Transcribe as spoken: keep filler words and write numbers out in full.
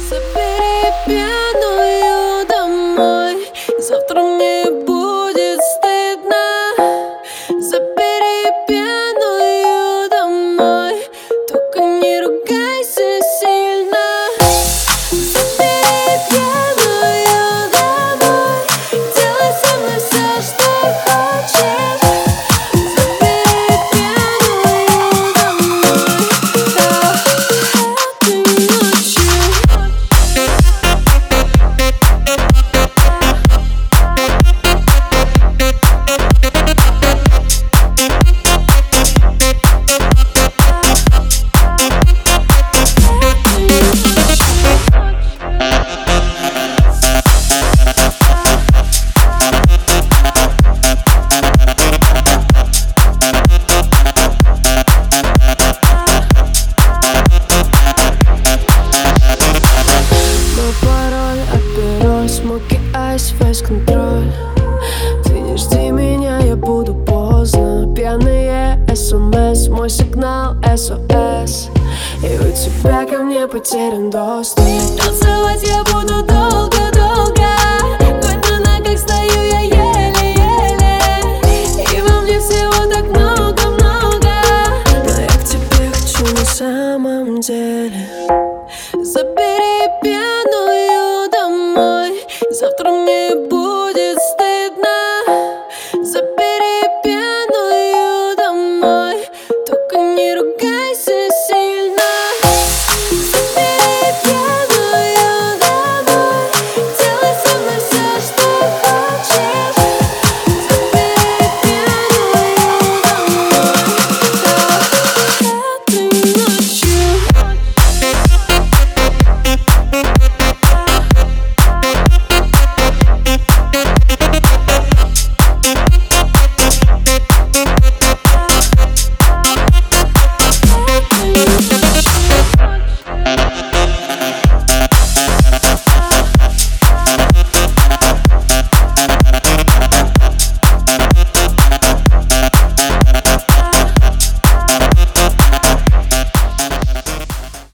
Забери пьяную домой, завтра мне будет стыдно. Забери пьяную домой, только не ругайся сильно. Забери пьяную домой, делай со мной все, что хочешь. Забери пьяную домой, да, этой ночью. Мой пароль, апероль, смоки, айс, весь контроль. Ты не жди меня, я буду поздно. Пьяные смс, мой сигнал эс о эс. И у тебя ко мне потерян доступ. Танцевать я буду долго-долго. Хоть на ногах стою я еле-еле. И во мне всего так много-много. Но я к тебе хочу на самом деле.